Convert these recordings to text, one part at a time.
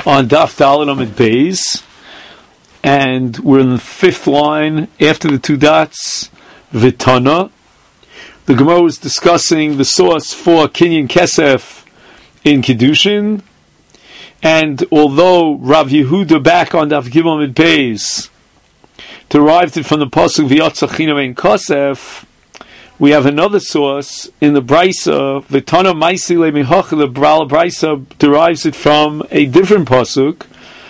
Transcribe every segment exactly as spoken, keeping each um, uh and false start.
on Daf Dalet Amud Beis, and we're in the fifth line after the two dots, Vitana. The Gemara was discussing the source for Kinyan Kesef in Kiddushin, and although Rav Yehuda back on Daf Gimel Amud Beis derived it from the pasuk V'yotza Chinam Ein Kesef, we have another source in the Brisa, Vitana Maisi Le Mihoch, the Bral Brisa derives it from a different pasuk.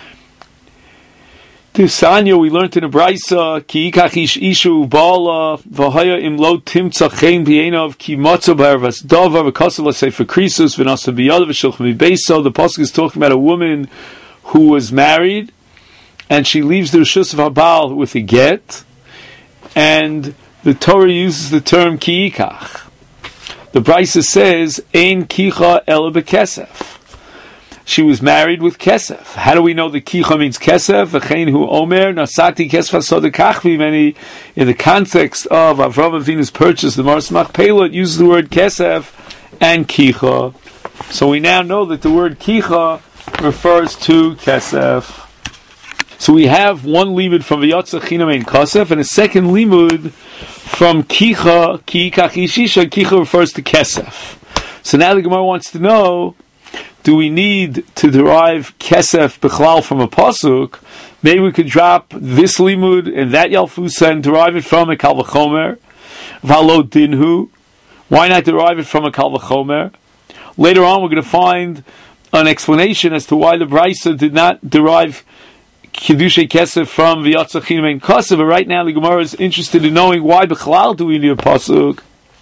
Tisanya, we learned in the Brisa, Ki ikach ish ishu ba'ala v'haya im lo timtza chen b'yenov ki motza b'ervas davar v'kosav l'sefer krisus v'nasa b'yadav v'shulchan b'beiso. The pasuk is talking about a woman who was married and she leaves the reshus of Habal with a get, and the Torah uses the term ki ikach. The Brisa says, Ein kicha ela b'kesef. She was married with kesef. How do we know that kicha means kesef? V'chein hu omer nasati kesef sodekach v'meni. In the context of Avraham Avinu's purchase, the Maras Machpelah, it uses the word kesef and kicha. So we now know that the word kicha refers to kesef. So we have one limud from V'yotza Chinam Ein Kesef and a second limud from kicha, ki ikach ishisha. Kicha refers to kesef. So now the Gemara wants to know, do we need to derive kesef b'chlal from a pasuk? Maybe we could drop this limud and that yalfusa and derive it from a kal v'chomer. V'alo dinhu. Why not derive it from a kal v'chomer? Later on, we're going to find an explanation as to why the Brisa did not derive Kiddushay Kesef from V'yotza Chinam Ein Kesef. But right now, the Gemara is interested in knowing why b'chlal do we need a pasuk.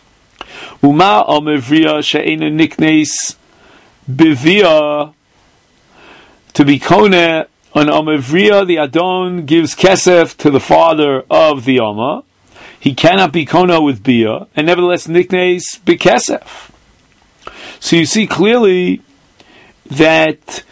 Uma amevriya she'ena niknes bivia, to be kone on amevriya. The Adon gives Kesef to the father of the Amma. He cannot be kona with bia, and nevertheless niknes b'kesef. So you see clearly that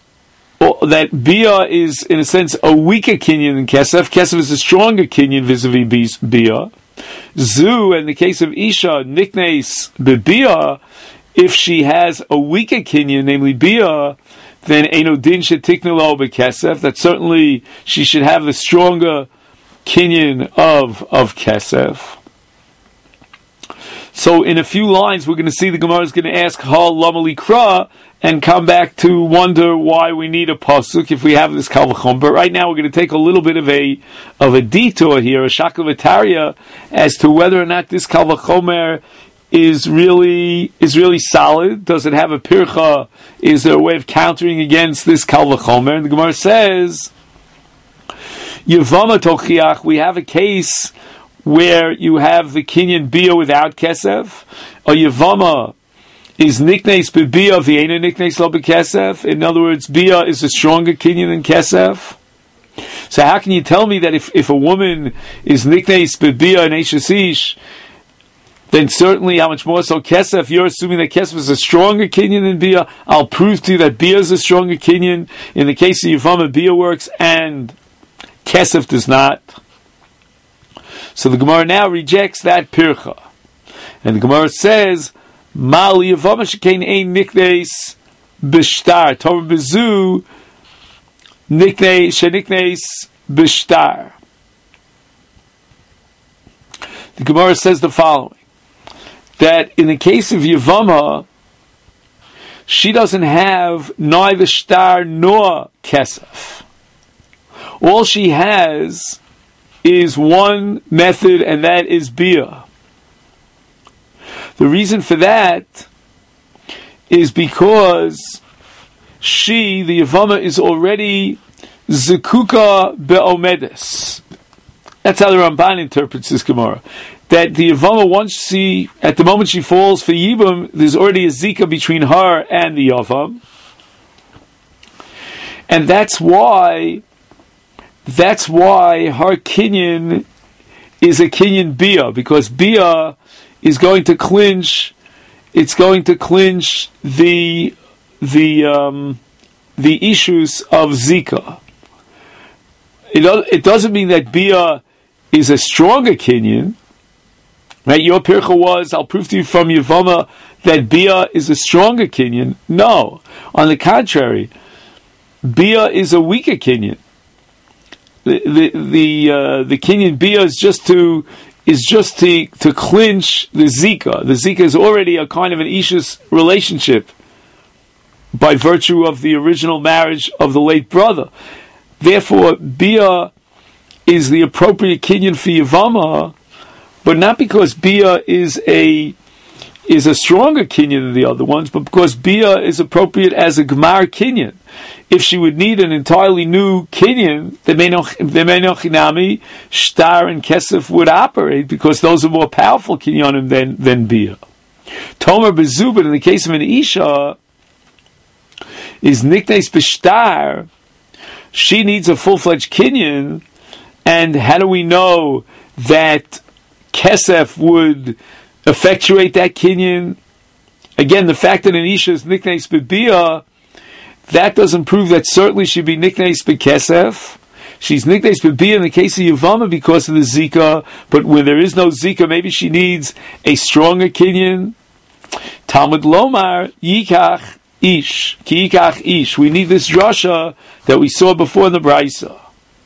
that bia is, in a sense, a weaker kinyan than kesef. Kesef is a stronger kinyan vis-a-vis bia. Zu, in the case of Isha, niknes bebia, if she has a weaker kinyan, namely bia, then eino din shetikna lo bekesef, that certainly she should have the stronger kinyan of, of kesef. So in a few lines, we're going to see the Gemara is going to ask Hal Lama Likra and come back to wonder why we need a pasuk if we have this kal v'chomer. But right now, we're going to take a little bit of a of a detour here, a shakavataria, as to whether or not this kal v'chomer is really is really solid. Does it have a pircha? Is there a way of countering against this kal v'chomer? And the Gemara says, Yevama tochiach, we have a case where you have the kinyan bia without kesef. A yevama is niknes bebia v'ena niknes lo bekesef. In other words, bia is a stronger kinyan than kesef. So how can you tell me that if, if a woman is niknes bebia and eishasish, then certainly how much more so kesef? You're assuming that kesef is a stronger kinyan than bia. I'll prove to you that bia is a stronger kinyan. In the case of yevama, bia works and kesef does not. So the Gemara now rejects that pircha. And the Gemara says, Mal yevama shekain ein niknes b'shtar. Torah bezu niknes sheniknes b'shtar. The Gemara says the following, that in the case of Yevama, she doesn't have neither shtar nor kesef. All she has is one method, and that is bia. The reason for that is because she, the Yevama, is already zekuka be'omedes. That's how the Ramban interprets this Gemara. That the Yevama, once she, at the moment she falls for Yibam, there's already a zika between her and the Yavam. And that's why That's why her kinyan is a kinyan bia, because bia is going to clinch. It's going to clinch the the um, the issues of zika. It it doesn't mean that bia is a stronger kinyan, right? Your pircha was, I'll prove to you from Yevama that bia is a stronger kinyan. No, on the contrary. Bia is a weaker kinyan. The the the uh, the kinyan Bia is just to is just to to clinch the zika. The zika is already a kind of an ishus relationship by virtue of the original marriage of the late brother. Therefore, Bia is the appropriate kinyan for Yavama, but not because Bia is a is a stronger kinyan than the other ones, but because Bia is appropriate as a Gemar kinyan. If she would need an entirely new kinyan, the Menochinami, Shtar and Kesef would operate because those are more powerful kinyanim than, than Bia. Tomer Bezubin, in the case of an Isha, is Niknes B'Shtar, she needs a full-fledged kinyan, and how do we know that Kesef would effectuate that kinyan? Again, the fact that an Isha is Niknes B'Bia, that doesn't prove that certainly she'd be Niknes B'Kesef. She's Niknes B'Bia in the case of Yavama because of the Zika, but when there is no Zika, maybe she needs a stronger kinyan. Talmud Lomar, Yikach Ish, Ki Yikach Ish. We need this drasha that we saw before in the Braisa.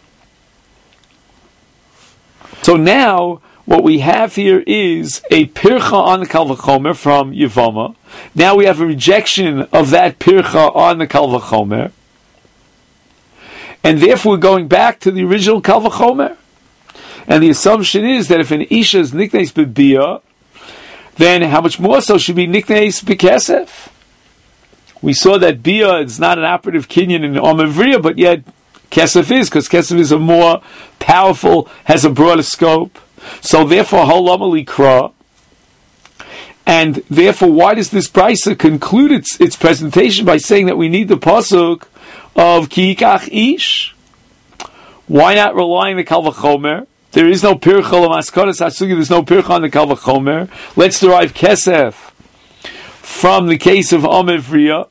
So now, what we have here is a pircha on the Kal V'chomer from Yavama. Now we have a rejection of that pircha on the Kal V'chomer. And therefore we're going back to the original Kal V'chomer. And the assumption is that if an Isha is Niknes B'Bia, then how much more so should be Niknes B'Kesef? We saw that Bia is not an operative kinyan in Omavriya, but yet Kesef is, because Kesef is a more powerful, has a broader scope. So therefore, Halamali Kra, and therefore, why does this Brisa conclude its, its presentation by saying that we need the pasuk of Ki Yikach Ish? Why not rely on the Kal V'chomer? There is no pircha l'maskanas hasugi. There's no pircha on the Kal V'chomer. Let's derive Kesef from the case of Omavriya.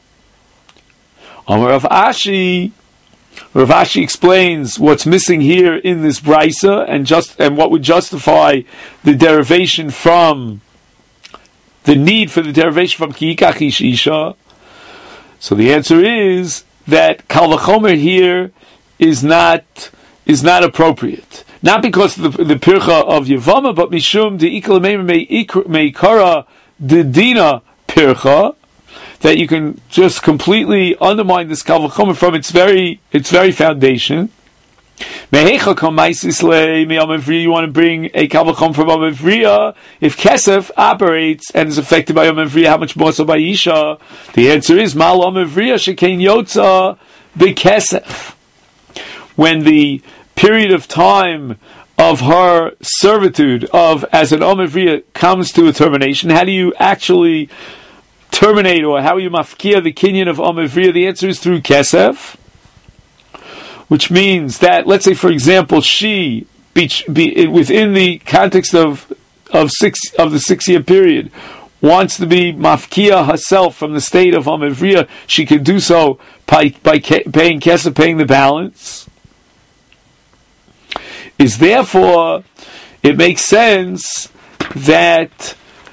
Amar Rav Ashi. Rav Ashi explains what's missing here in this brisa and just and what would justify the derivation from the need for the derivation from Ki Yikach Ish Isha. So the answer is that Kal V'chomer here is not is not appropriate. Not because of the, the pircha of Yavama, but mishum de ikal meikara de dina pircha, that you can just completely undermine this Kal V'chomer from its very its very foundation. You want to bring a Kal V'chomer from Omavriya. If Kesef operates and is affected by Omavriya, how much more so by Isha? The answer is Mal Omavriya Shekein Yotza B'Kesef. When the period of time of her servitude of as an Omavriya comes to a termination, how do you actually terminate, or how you mafkia the kinyan of Omavriya? The answer is through Kesef, which means that, let's say, for example, she be, be, within the context of of six of the six year period wants to be mafkia herself from the state of Omavriya. She can do so by by paying Kesef, paying the balance. Is therefore it makes sense that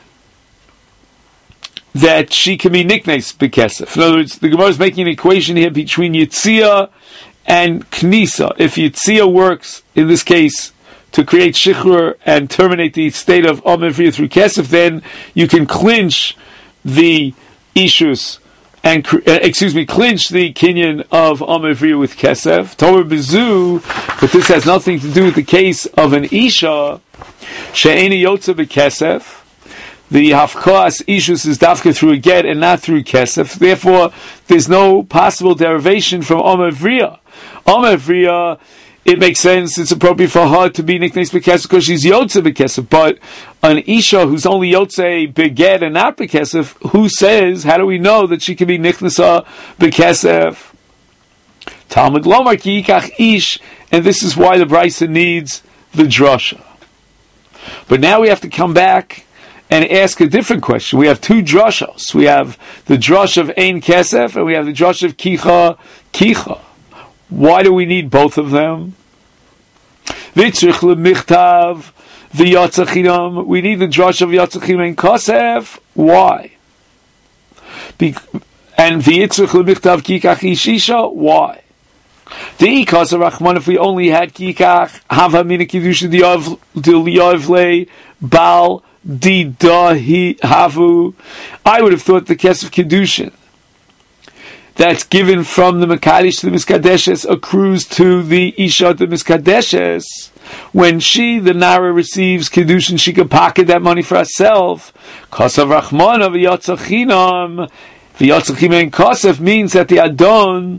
that she can be Niknes B'Kesef. In other words, the Gemara is making an equation here between Yitzia and Knisa. If Yitzia works, in this case, to create Shichrur and terminate the state of Omavriya through Kesef, then you can clinch the Ishus, and, uh, excuse me, clinch the kinyan of Omavriya with Kesef. Tomer Bezu, but this has nothing to do with the case of an Isha, She'eni Yotza B'Kesef. The Hafkas Ishus is dafka through a get and not through Kesef. Therefore, there's no possible derivation from Omavriya. Omavriya, it makes sense, it's appropriate for her to be Niknes B'Kesef because she's Yotze B'Kesef. But an Isha who's only Yotze B'Get and not B'Kesef, who says, how do we know that she can be Niknesa B'Kesef? Talmud Lomar Ki Yikach Ish, and this is why the Brisa needs the drasha. But now we have to come back and ask a different question. We have two drashos. We have the drash of Ein Kesef, and we have the drash of Kicha Kicha. Why do we need both of them? Vitzrich lemichtav v'yatzachinam. We need the drash of Yatzachinam and Kesef. Why? Be- And v'yitzrich l'michtav kikach ishisha. Why? The ikas of Rachman, if we only had kikach, hava mina kiddushin di'yovle bal didahi havu, I would have thought the kesef kiddushin that's given from the Mekadesh to the Miskadeshes accrues to the Isha the Miskadeshes. When she, the Nara, receives Kiddushin, she can pocket that money for herself. Kosav Rachmana v'yatzachinam. V'yatzachinam in Kosav means that the Adon,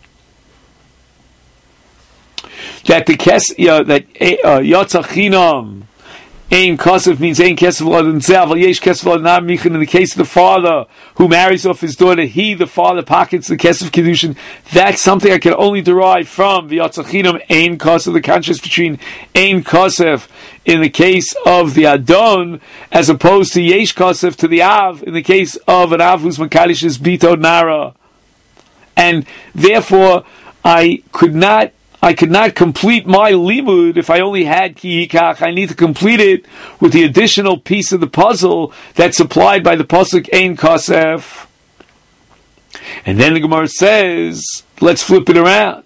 that the Kes, uh, that uh, Yatzachinam, Ein Kesef means Ein Kesef L'Adon Zav, Yesh Kesef L'Adon Michin. In the case of the father who marries off his daughter, he, the father, pockets the Kesef Kiddushin. That's something I can only derive from the V'yatzachinam Ein Kesef, the contrast between Ein Kesef in the case of the Adon, as opposed to Yesh Kesef to the Av, in the case of an Av whose Mekadesh is Bito Nara. And therefore, I could not I could not complete my limud if I only had ki yikach. I need to complete it with the additional piece of the puzzle that's supplied by the pasuk Ein Kasef. And then the Gemara says, let's flip it around.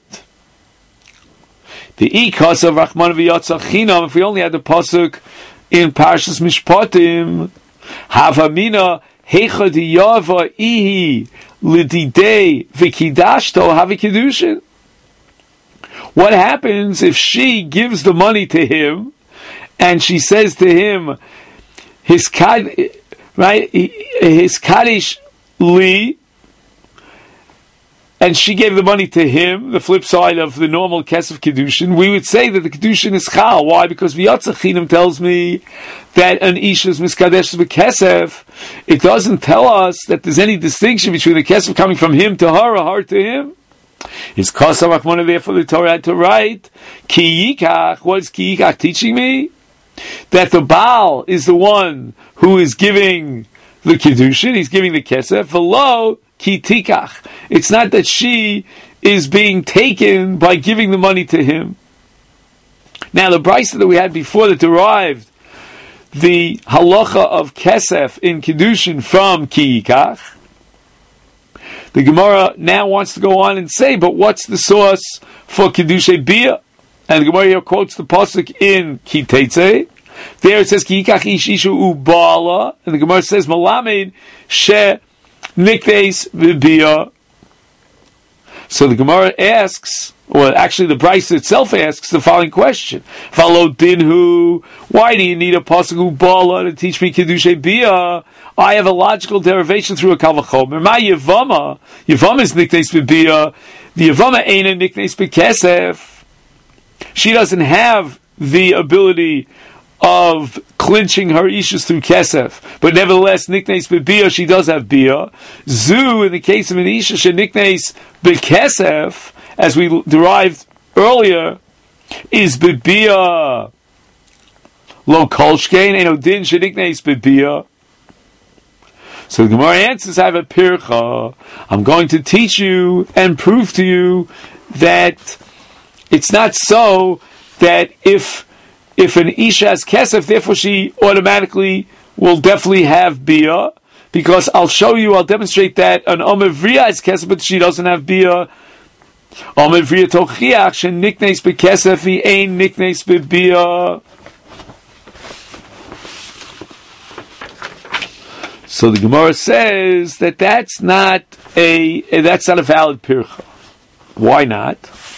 The ikas of Rachman v'yatzachinam, if we only had the pasuk in Parshas Mishpatim, havamina hecha diyava ihi l'didei v'kidashto havikidushin. What happens if she gives the money to him and she says to him, his kad, right, his kaddish li, and she gave the money to him, the flip side of the normal kesef kedushin, we would say that the kedushin is chal. Why? Because v'yatzachinam tells me that an isha's miskadesh b'kesef. It doesn't tell us that there's any distinction between the kesef coming from him to her or her to him. Is Kosav Rachmana, therefore the Torah had to write Ki Yikach. What is Ki Yikach teaching me? That the Baal is the one who is giving the Kiddushin, he's giving the Kesef. V'lo Ki Tikach. It's not that she is being taken by giving the money to him. Now the brisa that we had before that derived the halacha of Kesef in Kiddushin from Ki Yikach, the Gemara now wants to go on and say, but what's the source for Kiddushay Bia? And the Gemara here quotes the pasuk in Ki Tetzei. There it says, Ki yikach ish ishu u ba'ala. And the Gemara says, Malamed she niknes v'bia. So the Gemara asks, or actually the Brisa itself asks the following question. Follow dinhu. Why do you need a pasuk u ba'ala to teach me Kiddushay Bia? I have a logical derivation through a Kal V'chomer. My Yevama, Yevama is niknes b'bia. The Yevama ain't a niknes b'kesef. She doesn't have the ability of clinching her issues through kesef, but nevertheless, niknes b'bia, she does have bia. Zu, in the case of an isha, she niknes b'kesef, as we derived earlier, is b'bia lo kolshkein, eno din she niknes b'bia. So the Gemara answers, I have a pircha. I'm going to teach you and prove to you that it's not so that if if an isha has kesef, therefore she automatically will definitely have bia, because I'll show you, I'll demonstrate that an omevriya has kesef, but she doesn't have bia. Omevriya tochiach she niknes bekesef, he ain't niknes bebia. So the Gemara says that that's not a that's not a valid pircha. Why not?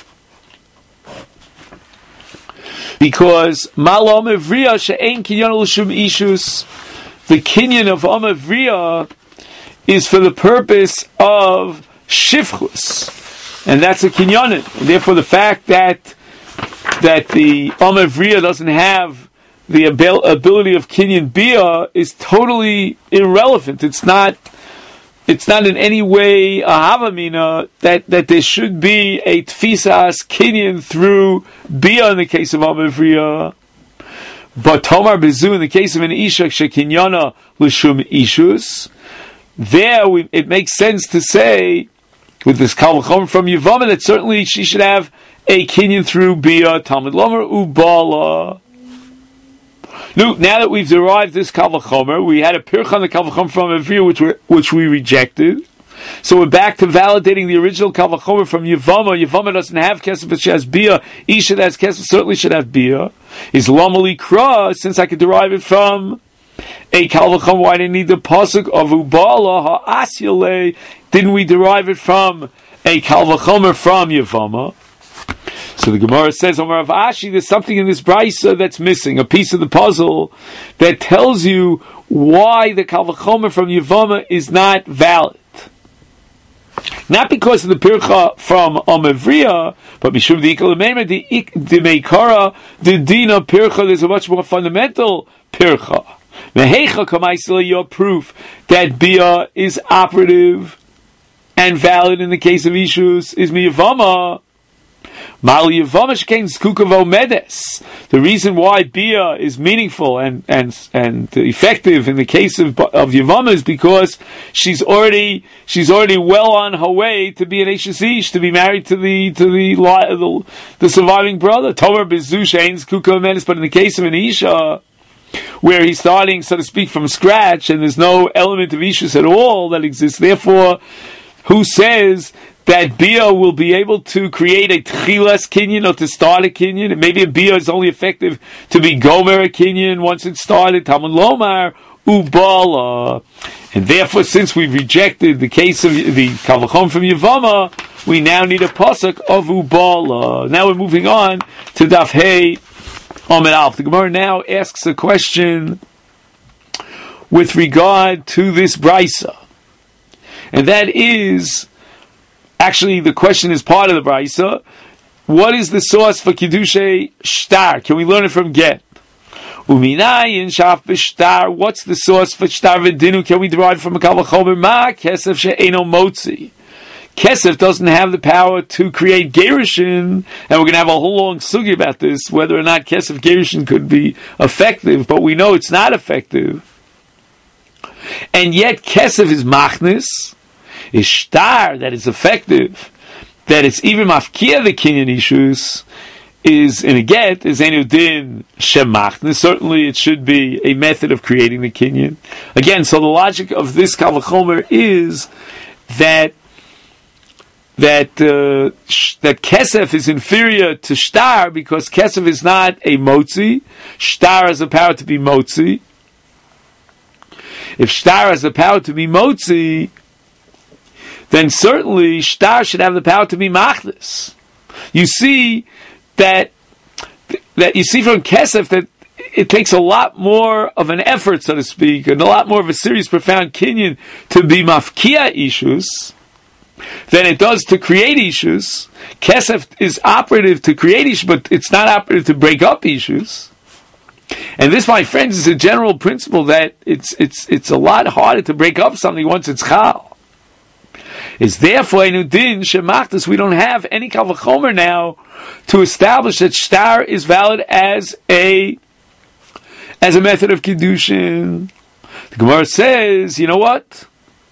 Because mal omevriya she'ein kinyan l'shum ishus, the kinyan of omevriya is for the purpose of shifchus, and that's a kinyanin. And therefore, the fact that that the omevriya doesn't have the abil- ability of kinyan bia is totally irrelevant. It's not. It's not in any way a havamina that, that there should be a tfisas kinyan through bia in the case of amavriya. But tomar bezu in the case of an isha shekinyana l'shum ishus, there we, it makes sense to say with this kal v'chomer from Yevama that certainly she should have a kinyan through bia. Talmud lomer ubala. Now, now that we've derived this kal v'chomer, we had a pircha on the kal v'chomer from Avriya, which we which we rejected. So we're back to validating the original Kal Vachomer from Yevama. Yevama doesn't have Kesef, but she has Bia. Isha that has Kesef certainly should have Bia. Is Lomali Kra, since I could derive it from a Kal Vachomer, why didn't need the pasuk of Ubala Ha'asyale? Didn't we derive it from a Kal Vachomer from Yevama? So the Gemara says, Omar of Ashi, there's something in this brisa that's missing, a piece of the puzzle that tells you why the Kal Vachomer from Yevama is not valid. Not because of the pircha from Omavriya, but Mishum the Ikalamema, the Meikara, the Dina pircha, there's a much more fundamental pircha. Mehecha Kamaisila, your proof that Bia is operative and valid in the case of Ishus is Miyavama. The reason why Bia is meaningful and and and effective in the case of of Yevama is because she's already she's already well on her way to be an Eishes Ish, to be married to the to the the, the surviving brother. Tomer Bezu Shein Zkuka Medes, but in the case of an Isha, where he's starting, so to speak, from scratch, and there's no element of Ishus at all that exists, therefore, who says that Bia will be able to create a Tchilas Kinyan or to start a Kinyan? And maybe a Bia is only effective to be Gomer a Kinyan once it's started. Talmud Lomar Ubala. And therefore, since we've rejected the case of the Kal Vachomer from Yevama, we now need a pasuk of Ubala. Now we're moving on to Daf Hey Amud Aleph. The Gemara now asks a question with regard to this brisa. And that is, actually, the question is part of the brisa. What is the source for Kiddushay Shtar? Can we learn it from Get? Uminayin Shaf B'Shtar. What's the source for Shtar V'Dinu? Can we derive from a Kal Vachomer? Ma Kesef She'eno Motzi. Kesef doesn't have the power to create Gerushin, and we're going to have a whole long sugi about this, whether or not Kesef Gerushin could be effective, but we know it's not effective. And yet Kesef is Machnis, is Shtar, that is effective, that it's even Mafkia the Kinyan issues, is in a get, is Enudin Shemachnis. Certainly it should be a method of creating the Kinyan. Again, so the logic of this Kal Vachomer is that that uh, sh- that Kesef is inferior to Shtar because Kesef is not a Motzi. Shtar has the power to be Motzi. If Shtar has the power to be Motzi, then certainly Shtar should have the power to be Machnis. You see that that you see from Kesef that it takes a lot more of an effort, so to speak, and a lot more of a serious, profound Kinyan to be Mafkia issues than it does to create issues. Kesef is operative to create issues, but it's not operative to break up issues. And this, my friends, is a general principle that it's it's it's a lot harder to break up something once it's chal. It's therefore Enudin Shemachtas. We don't have any Kal Vachomer now to establish that Shtar is valid as a as a method of Kiddushin. The Gemara says, you know what?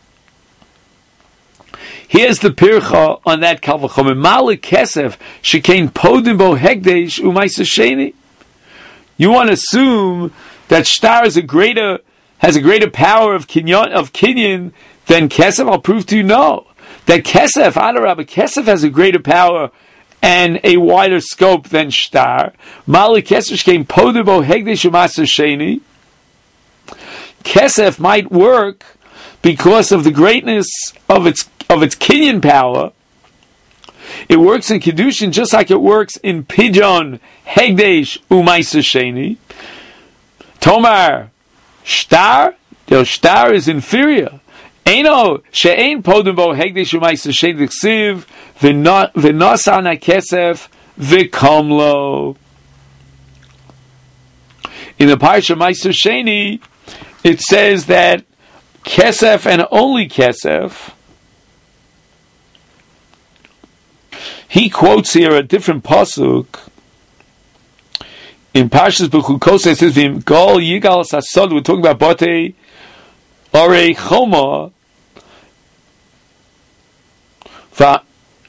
Here's the pircha on that Kal Vachomer. Malik Kesef Shekain Podim Bo Hegdesh Umaysa Sheni. You want to assume that Shtar is a greater has a greater power of kinyan of kinyan than Kesef? I'll prove to you no. That Kesef, Adarabba, Kesef has a greater power and a wider scope than Shtar. Mali Kesef came Podebo Hegdesh Umasar Sheni. Kesef might work because of the greatness of its of its kinyan power. It works in Kiddushin just like it works in Pidyon Hegdesh Umasar Sheni. Tomar Shtar, the Shtar is inferior. Eino she'ein podem bo hegdesh u'ma'aser shein d'chsiv v'nosan ha'kesef v'komlo. In the parsha Ma'aser Sheni, it says that kesef and only kesef. He quotes here a different pasuk in Parshas Bechukos. It says v'im gol yigal sasod. We're talking about Batei Orei Choma. Va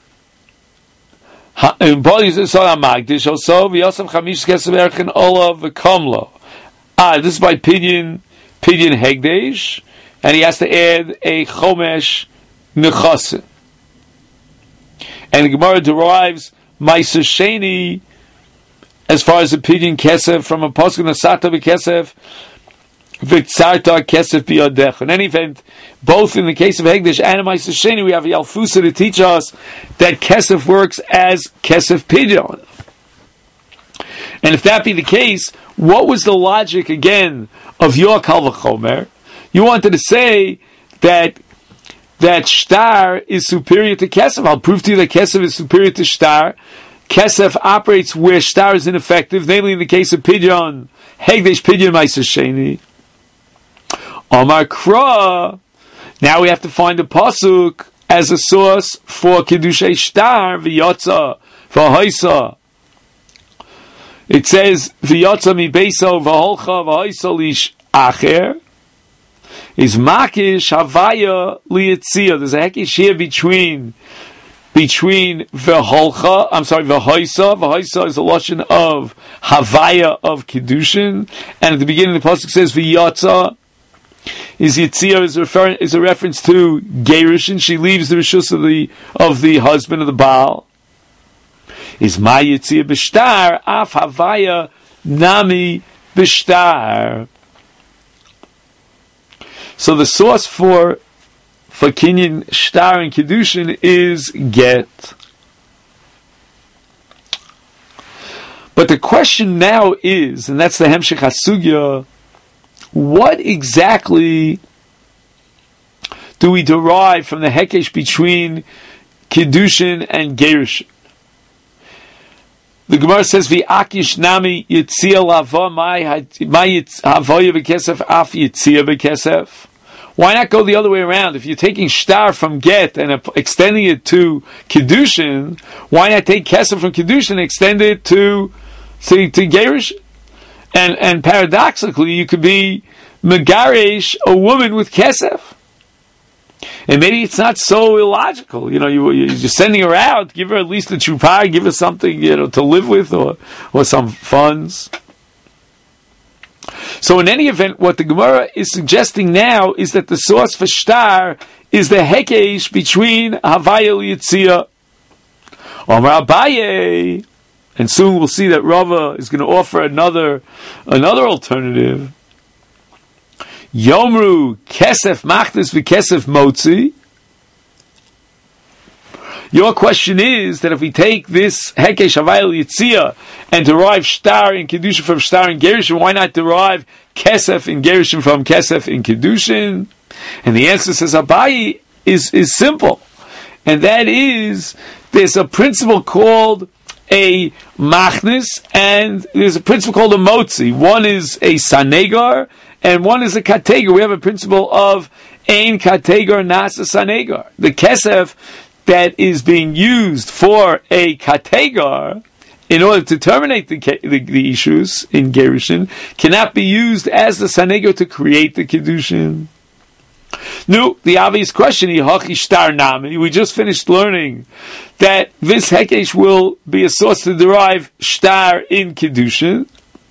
in bodies is so magdish also v'yosam chamish kesef erchen olav v'komlo. Ah, this is by Pidyon Pidyon Hegdesh, and he has to add a chomesh nechasim. And the Gemara derives Ma'aser Sheni as far as the pidyon kesef from a pasuk Nasata b'kesef v'tzarta kesef b'yadecha. In any event, both in the case of Hegdish and Ma'aser Sheni, we have Yalfusa to teach us that kesef works as kesef pidyon. And if that be the case, what was the logic again of your Kal V'chomer? You wanted to say that that shtar is superior to kesef. I'll prove to you that kesef is superior to shtar. Kesef operates where shtar is ineffective, namely in the case of pidyon, Hegdish pidyon Ma'aser Sheni. Omar Kra. Now we have to find a pasuk as a source for Kiddushay shtar v'yotza v'hoisa. It says v'yotza mi beiso v'holcha v'hoisa lish acher. Is makish havaya liyitzia. There's a hekish here between between v'holcha. I'm sorry, v'hoisa. V'hoisa is a lashon of havaya of kiddushin, and at the beginning of the pasuk says v'yotza. Is yitzia is referring is a reference to gerushin. She leaves the rishus of the of the husband of the baal. Is my yitzia b'shtar af havaya nami b'shtar. So the source for for kinyan shtar and kiddushin is get. But the question now is, and that's the hemshech hasugya, what exactly do we derive from the hekesh between kiddushin and gerushin? The Gemara says, "V'akish nami yitzia lava my my havoya b'kesef af yitzia b'kesef." Why not go the other way around? If you're taking shtar from get and extending it to kiddushin, why not take kesef from kiddushin and extend it to to, to gerish? And and paradoxically, you could be megarish a woman with kesef. And maybe it's not so illogical. You know, you, you're just sending her out, give her at least a chupar, give her something, you know, to live with, or or some funds. So in any event, what the Gemara is suggesting now is that the source for shtar is the hekesh between havaya liyitzia. Omar Abaye, and soon we'll see that Rava is going to offer another another alternative. Yomru kesef machnis v'kesef motzi. Your question is that if we take this hekesh havayel yitzia and derive shtar in kedushin from shtar in gerushin, why not derive kesef in gerushin from kesef in kedushin? And the answer, says Abayi, is is simple, and that is there's a principle called a machnis, and there's a principle called a motzi. One is a sanegar, and one is a kategar. We have a principle of ein kategar nasa sanegar. The kesef that is being used for a kategar in order to terminate the, the, the issues in gerushin cannot be used as the sanegar to create the kiddushin. No, the obvious question, we just finished learning that this hekesh will be a source to derive shtar in kiddushin.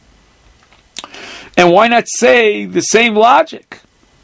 And why not say the same logic?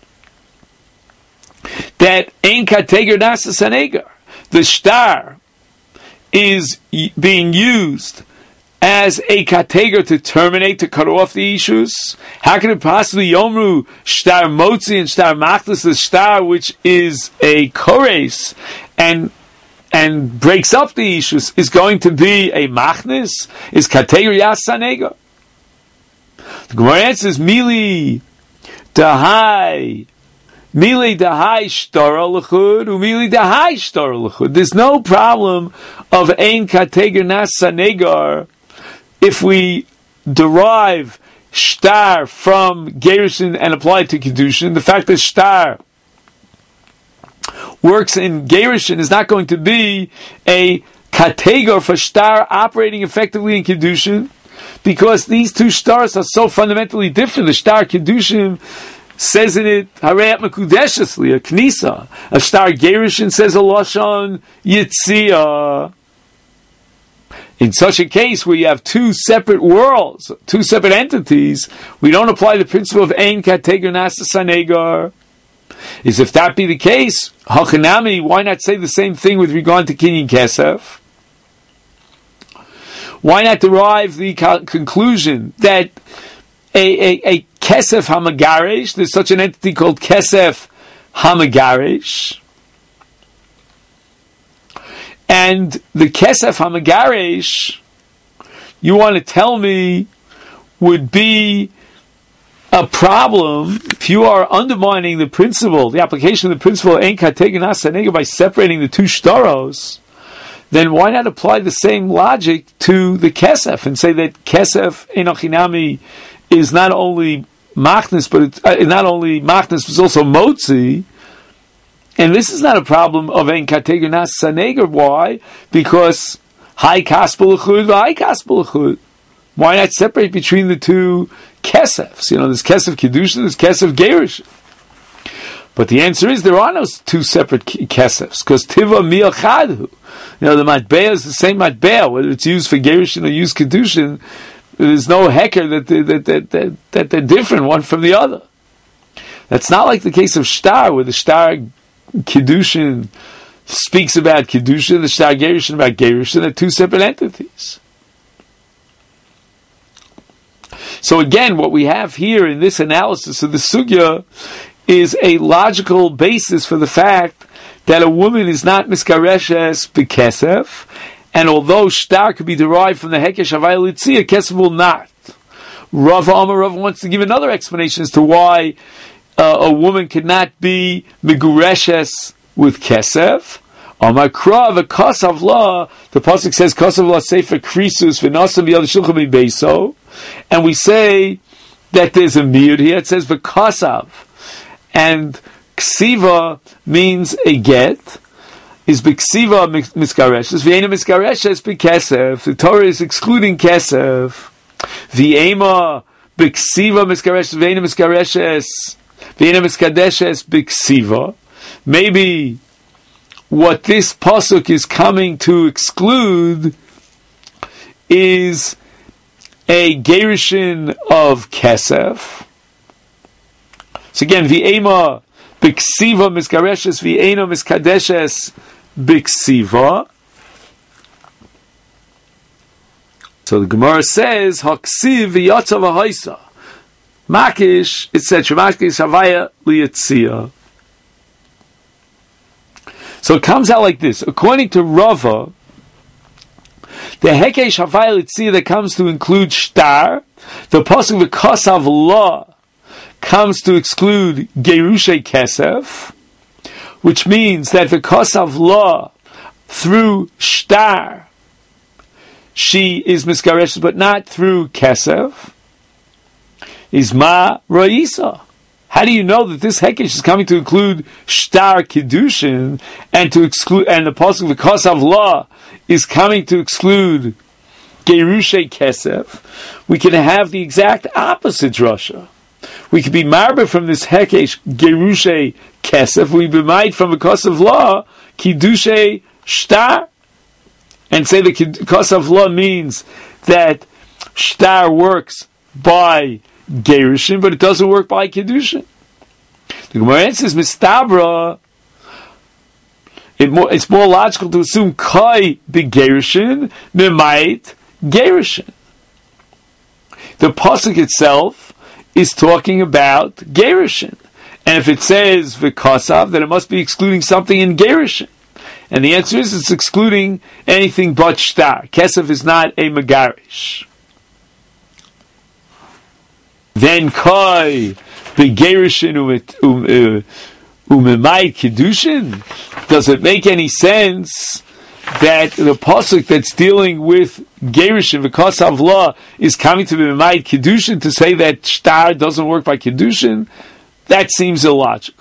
That ein kategar nasa sanegar. The shtar is being used as a kategar to terminate, to cut off the issues. How can it possibly yomru shtar motzi and shtar machlis, the shtar which is a kores and and breaks up the issues, is going to be a machnis? Is kategar yas sanegar? The Gemara answers, Mili dahai. Mili dahai shtar l'chud, umili dahai shtar l'chud. There's no problem of ein kategar nas sanegar if we derive shtar from gerushin and apply it to kiddushin. The fact that shtar works in gerushin is not going to be a kategar for shtar operating effectively in kiddushin, because these two stars are so fundamentally different. The shtar kiddushin says in it, Harayat Mekudeshesli, a Knisa. A shtar gerushin says a Lashon Yitzia. In such a case where you have two separate worlds, two separate entities, we don't apply the principle of Ein Kategar Nasa Sanegar. is if that be the case, hachanami, why not say the same thing with regard to kinyan kesef? Why not derive the co- conclusion that a, a, a kesef hamagaresh, there's such an entity called kesef hamagaresh, and the kesef hamagaresh, you want to tell me, would be a problem if you are undermining the principle, the application of the principle ein kategenas hanega by separating the two shtaros, then why not apply the same logic to the kesef and say that kesef enochinami is not only machnis, but it's uh, not only machnis, but it's also motzi. And this is not a problem of ein kategenas hanega. Why? Because high kaspel l'chud, high kaspel l'chud. Why not separate between the two kesefs? You know, there's kesef kedusha, there's kesef gerish. But the answer is there are no two separate kesefs, because tiva miachadhu. You know, the matbea is the same matbea, whether it's used for gerushin or used kedushin. There's no hecker that, they, that, that, that, that they're different one from the other. That's not like the case of shtar, where the shtar kedushin speaks about kedushin, the shtar gerushin about gerushin. They're two separate entities. So again, what we have here in this analysis of the sugya is a logical basis for the fact that a woman is not miskareshes b'kesef, and although shtar could be derived from the hekesh havaya litzia, kesef will not. Rav Amar Rav wants to give another explanation as to why uh, a woman could not be migureshes with kesef. Amar Krav, a kasav la, the pasuk says kasav la sefer krisus v'nasam b'yad shulchan b'beiso, and we say that there's a miyud here. It says v'kasav, and ksiva means a get. Is b'ksiva miskareshes? V'ena miskareshes b'kesef. The Torah is excluding kesef. V'ema b'ksiva miskareshes. V'ena miskareshes. V'ena miskadeshes b'ksiva. Maybe what this pasuk is coming to exclude is a gerushin of kesef. So again, v'ema b'ksiva miskareshes, v'ena miskadeshes b'ksiva. So the Gemara says, haksiv v'yatza v'haisa. Makish, it said, shemakish havaya liyatzia. So it comes out like this. According to Rava, the hekesh havaya liyatzia that comes to include shtar, the pasuk v'kasav la comes to exclude gerushay kesef, which means that the kasav la through shtar she is miskareshes, but not through kesef, is ma ra'isa. How do you know that this hekesh is coming to include shtar kedushin and to exclude, and the pasuk the kasav la is coming to exclude gerushay kesef? We can have the exact opposite drasha. We could be marba from this hekesh gerushay kesef. We be made from the kasav la kidushay shtar, and say the kasav la means that shtar works by gerushin, but it doesn't work by kedushin. The Gemara says mistabra. It more, it's more logical to assume kai be gerushin memait gerushin. The pasuk itself is talking about gerushin, and if it says v'kasav, then it must be excluding something in gerushin. And the answer is it's excluding anything but shtar. Kesef is not a megarish. Then kai begerishin umemai kedushin. Does it make any sense that the pasuk that's dealing with gerushin v'kasav la is coming to be memai kedushin to say that shtar doesn't work by kedushin? That seems illogical.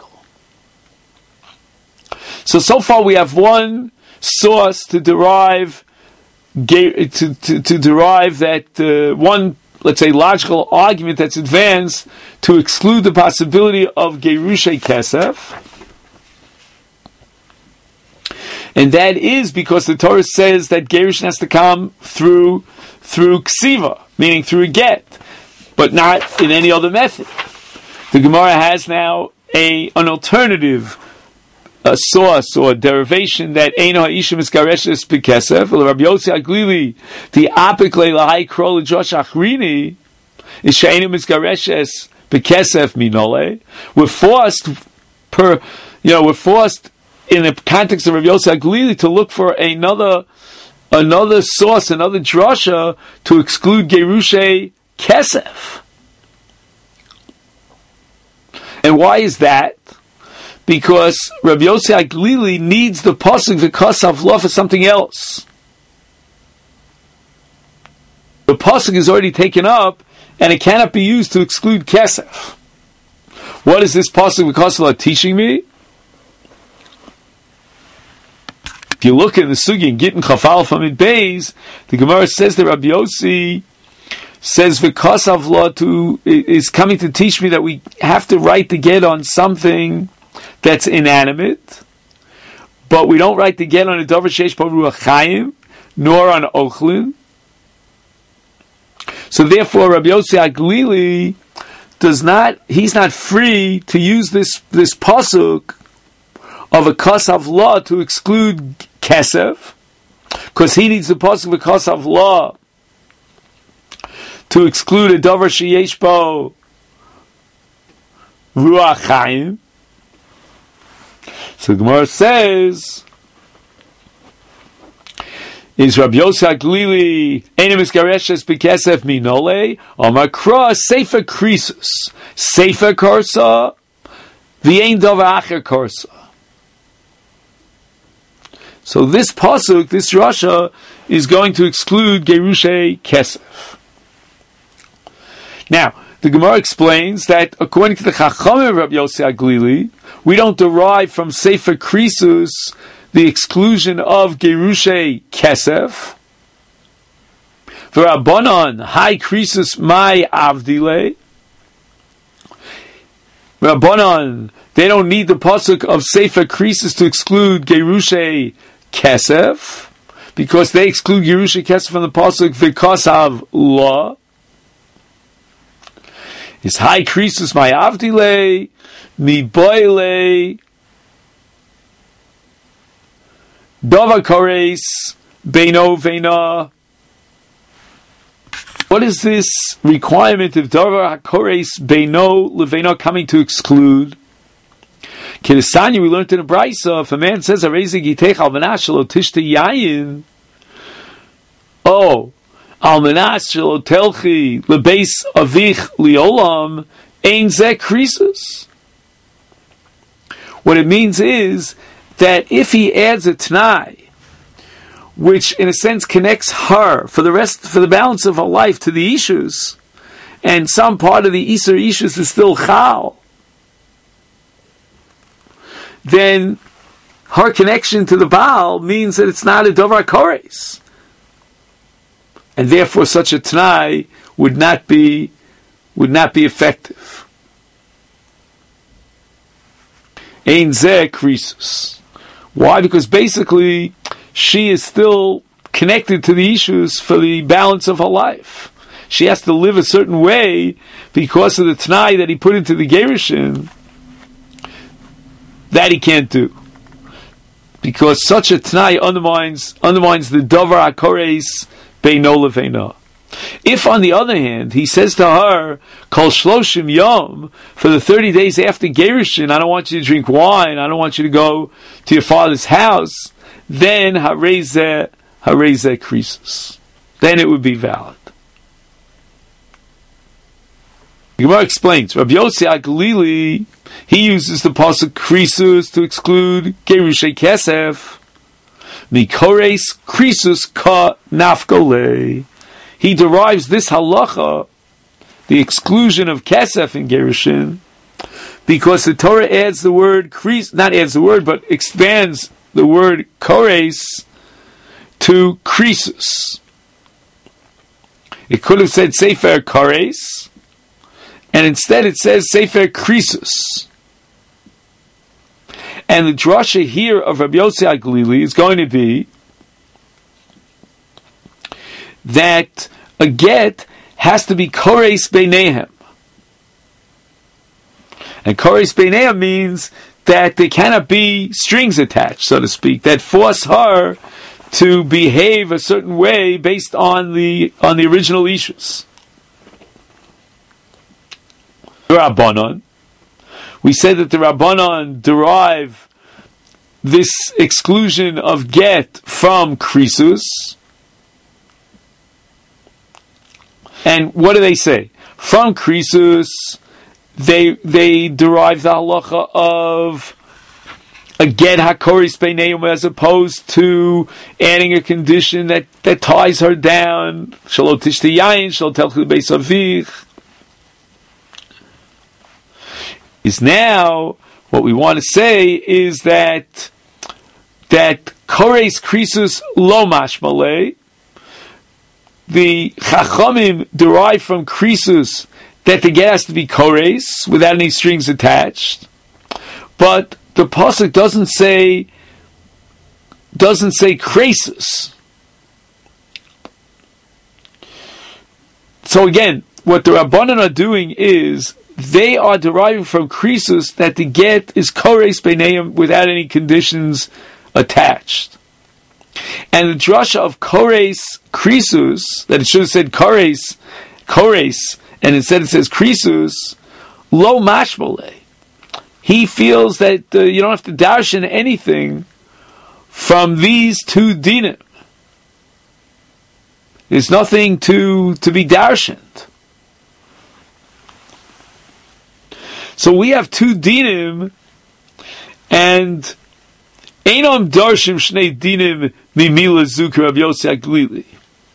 So, so far we have one source to derive, to, to, to derive that uh, one, let's say, logical argument that's advanced to exclude the possibility of gerushay kesef. And that is because the Torah says that gerushin has to come through, through ksiva, meaning through a get, but not in any other method. The Gemara has now a an alternative a source or derivation that Eino Ha'isha Misgareshes B'Kesef, or Rabbi Yossi Aglili, the Apikle Lahai Krol Josh Achrini, is She'eino Misgareshes B'Kesef Minole. We're forced per, you know, we're forced in the context of Rabbi Yossi Aglili to look for another, another source, another drasha to exclude Gerushe Kesef. And why is that? Because Rabbi Yossi Aglili needs the pasuk v'kasav lo for something else. The pasuk is already taken up, and it cannot be used to exclude kesef. What is this pasuk v'kasav lo teaching me? If you look in the sugi in Gittin Chafal from it Beis, the Gemara says that Rabbi Yossi says v'kasav lo to is coming to teach me that we have to write the get on something that's inanimate, but we don't write the get on a davar sheish bo ruach chayim, nor on ochlin. So therefore, Rabbi Yossi Aglili does not, he's not free to use this, this pasuk of a kasav law to exclude kesef, because he needs the pasuk of a kasav law to exclude a davar sheish bo ruach chayim. So the Gemara says, is Rabbi Yossi Aglili Eino Misgareshes B'Kesef Minole Amar Kra Sefer Krisus Sefer Korsa V'Ein Davar Acher Korsa. So this pasuk, this rasha, is going to exclude Gerushe Kesef. Now, the Gemara explains that according to the Chachamim of Rabbi Yossi Aglili, we don't derive from Sefer Krisus the exclusion of Gerushe Kesef. V'Rabbanan Hai Krisus Mai Avdile. Rabbanan, they don't need the pasuk of Sefer Krisus to exclude Gerushe Kesef, because they exclude Gerushe Kesef from the pasuk V'Kasav Law. Is Hai Krisus Mai Avdile Mi Boile Dova Kores Beino Veina. What is this requirement of Dova Kores Beino Leveina coming to exclude? Kirisanya, we learned in a brayso, if a man says Arezi Gitech Almanas Shelo Tishta Yayin, oh, Almanas Shelo Telchi Lebeis Avich Liolam Ein Zeh Krisus. What it means is that if he adds a T'nai, which in a sense connects her for the rest, for the balance of her life to the issues, and some part of the Isur issues is still Chal, then her connection to the Baal means that it's not a Dovar Kores. And therefore such a T'nai would not be, would not be effective. Ein Zeh Krisus. Why? Because basically she is still connected to the issues for the balance of her life. She has to live a certain way because of the T'nai that he put into the Gerushin. That he can't do. Because such a T'nai undermines, undermines the Dovar HaKores Beino Leveina. If, on the other hand, he says to her, Kol Shloshim Yom, for the thirty days after Gerushin, I don't want you to drink wine, I don't want you to go to your father's house, then Harezeh, Harezeh Krisus. Then it would be valid. The Gemara explains, Rabbi Yossi Aglili, he uses the pasuk Krisus to exclude Gerushe Kesef. Mikores Krisus ka nafgole. He derives this halacha, the exclusion of Kesef in Gerushin, because the Torah adds the word Kris, not adds the word, but expands the word Kores to Krisus. It could have said Sefer Kores, and instead it says Sefer Krisus. And the drasha here of Rabbi Yossi Aglili is going to be that a get has to be Kores Beinehem. And Koreis Beinea means that there cannot be strings attached, so to speak, that force her to behave a certain way based on the on the original issues. The Rabbanon, we said that the Rabbanon derive this exclusion of get from krisus. And what do they say? From krisus, they they derive the halacha of a get hakoris beineim as opposed to adding a condition that, that ties her down. Shalo tishti yain, shalo telchu beis avich. Is now what we want to say is that that kores krisus lo mashmalei. The chachamim derive from krisus that the get has to be kores without any strings attached, but the pasuk doesn't say doesn't say krisus. So again, what the Rabbanan are doing is they are deriving from krisus that the get is kores beineim without any conditions attached. And the drasha of kores krisus, that it should have said kores, kores, and instead it says krisus, lo mashmole. He feels that uh, you don't have to darshan anything from these two dinim. There's nothing to, to be darshaned. So we have two dinim, and Einom darshim shnei dinim mimila zukra Rav Yossi Aglili.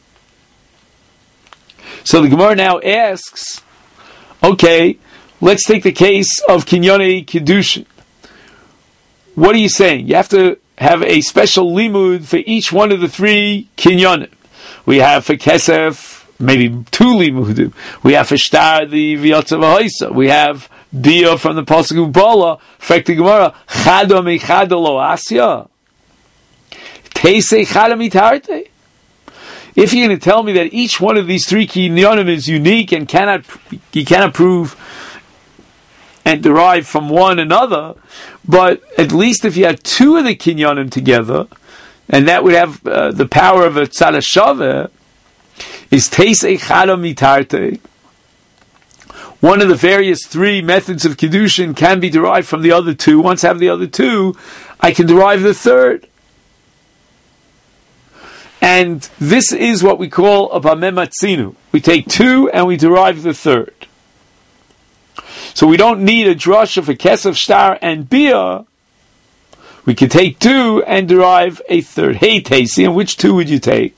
So the Gemara now asks, okay, let's take the case of Kinyonei Kiddushin. What are you saying? You have to have a special limud for each one of the three Kinyonim. We have for Kesef, maybe two limudim. We have for Shtar, the V'yotza V'hoisa. We have Bia from the Pasuk of Bala, fact the Gemara, Chado mechado lo asya. Teisei chada mitarte. If you're going to tell me that each one of these three kinyonim is unique and cannot, you cannot prove and derive from one another, but at least if you have two of the kinyonim together, and that would have uh, the power of a tzad shaveh, is teisei chada mitarte. One of the various three methods of Kiddushin can be derived from the other two. Once I have the other two, I can derive the third. And this is what we call a Bameh Matzinu. We take two and we derive the third. So we don't need a drasha for Kesef, Shtar, and Bia. We can take two and derive a third. Hey, Tasi, and which two would you take?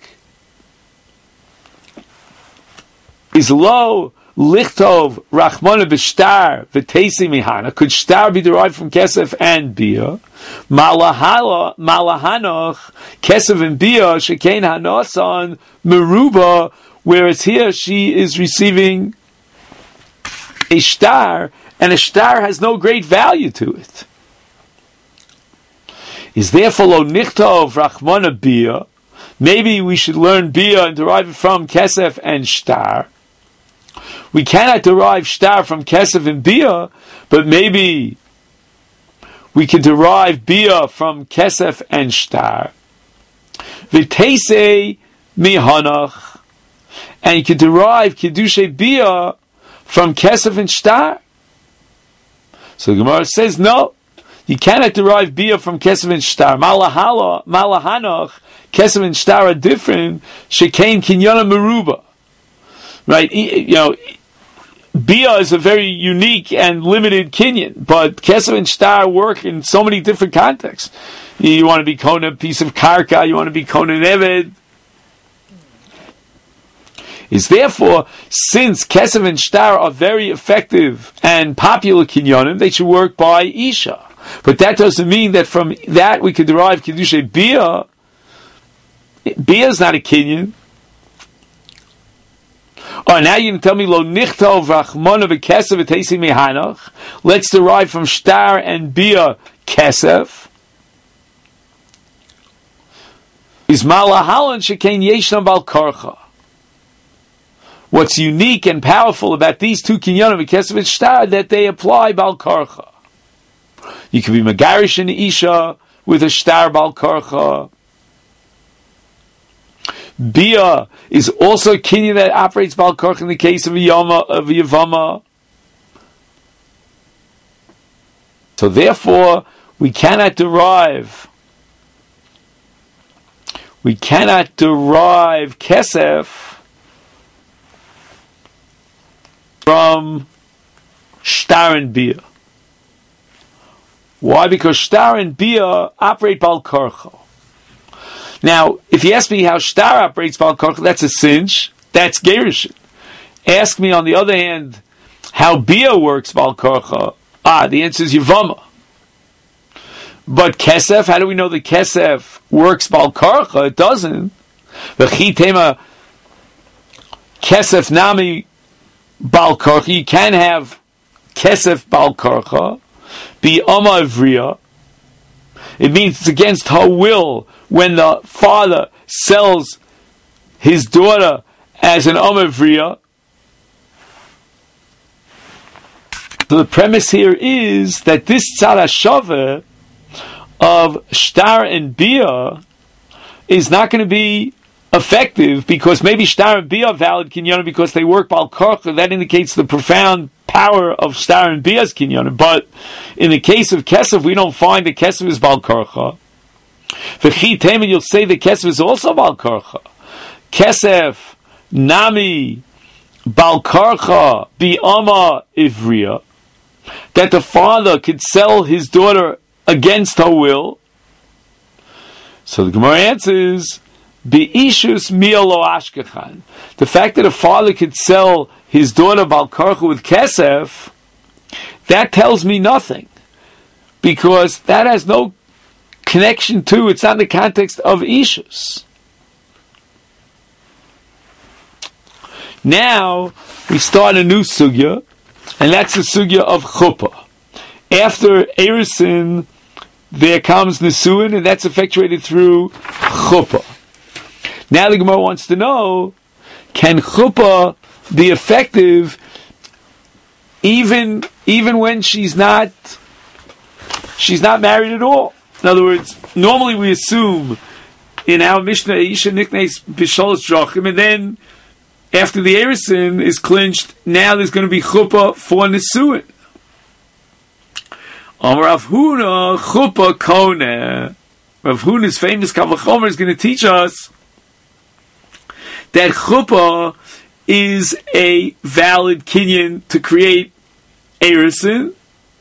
Is low Lichtov Rachmana b'Shtar v'Teisi mihana. Could Shtar be derived from Kesef and Bia? Malahala Malahanoch Kesef and Bia Shekain Hanasan Meruba. Whereas here she is receiving a Shtar, and a Shtar has no great value to it. Is therefore lo Nichtov Rachmana Bia. Maybe we should learn Bia and derive it from Kesef and Shtar. We cannot derive Shtar from Kesef and Bia, but maybe we can derive Bia from Kesef and Shtar. V'teisei mihanach, and you can derive Kiddushay Bia from Kesef and Shtar. So the Gemara says, no, you cannot derive Bia from Kesef and Shtar. Malahala, Malahanach, Kesef and Shtar are different. Shekain Kinyana Meruba. Right, you know, Bia is a very unique and limited kinyan, but Kesef and Shtar work in so many different contexts. You want to be kona a piece of karka, you want to be kona an eved. Is therefore, since Kesef and Shtar are very effective and popular kinyanim, they should work by Isha. But that doesn't mean that from that we could derive Kiddushay Bia. Bia is not a kinyan. Oh, now you can tell me lo nichtov rachmana v'kesef v'teisi mihanach. Let's derive from Shtar and Bia kesef. Is malahalan shekain yeshna bal karcha. what's unique and powerful about these two kinyanim, Kesef and Shtar, that they apply Bal Karcha. You can be Megarish and Isha with a Shtar Bal Karcha. Bia is also a kinyan that operates Bal Karcha in the case of a Yama, of a Yavama. So therefore, we cannot derive we cannot derive Kesef from Shtar and Bia. Why? Because Shtar and Bia operate Bal Karcha. Now, if you ask me how Shtar operates Bal Karcha, that's a cinch. That's Gerishin. Ask me, on the other hand, how Bia works Bal Karcha. Ah, the answer is Yavama. But Kesef, how do we know that Kesef works Bal Karcha? It doesn't. V'chitema Kesef Nami Bal Karcha. You can have Kesef Bal Karcha. Be Ama Ivriya. It means it's against her will when the father sells his daughter as an Ama Ivriya. So the premise here is that this Tzad HaShaveh of Shtar and Bia is not going to be effective, because maybe Shtar and Bia are valid kinyanim because they work Bal Karcha. That indicates the profound power of Shtar and Bia's kinyanim. But in the case of Kesef, we don't find that Kesef is Bal Karcha. V'chi Temen, you'll say that Kesef is also Bal Karcha. Kesef, Nami, Bal Karcha, Bi'ama Ivriya. That the father could sell his daughter against her will. So the Gemara answers, Be'ishus mi'alo ashkechan. The fact that a father could sell his daughter Bal Karcha with Kesef, that tells me nothing, because that has no connection to, it's not in the context of Ishus. Now we start a new sugya, and that's the sugya of chuppah. After Erisin, there comes Nisuin, and that's effectuated through chuppah. Now the Gemara wants to know, can chuppah be effective even even when she's not she's not married at all? In other words, normally we assume in our Mishnah, Isha Niknes B'Shalosh Drachim, and then after the Erisin is clinched, now there's going to be chuppah for Nisuin. Amar Rav Huna chuppah koneh. Rav Huna's famous Kal Vachomer is going to teach us that chuppah is a valid kinyan to create erisin,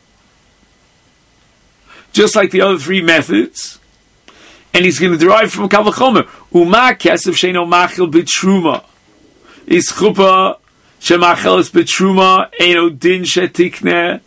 just like the other three methods. And he's going to derive from Kal Vachomer. Uma kesef sheino machil b'truma. Is chuppah shemacheles b'truma eino din shetikneh.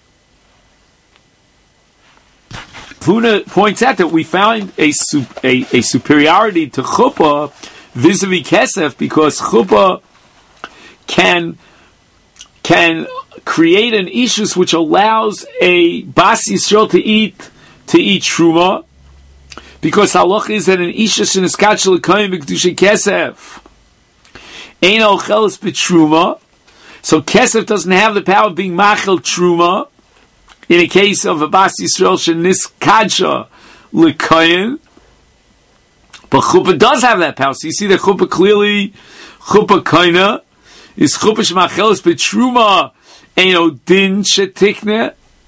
Huna points out that we found a, a, a superiority to chuppah vis-a-vis kesef, because chuppah can can create an ishus which allows a bas Yisrael to eat to eat truma, because halach is that an ishus in a skachel l'koyim b'kedushay kesef ein ocheles b'truma, so kesef doesn't have the power of being machel truma. In a case of a bas Yisrael shenis kadsha l'koyin, but chuppah does have that power. So you see that chuppah clearly, chuppah kaina is chuppah shemacheles b'truma eino din shetikne.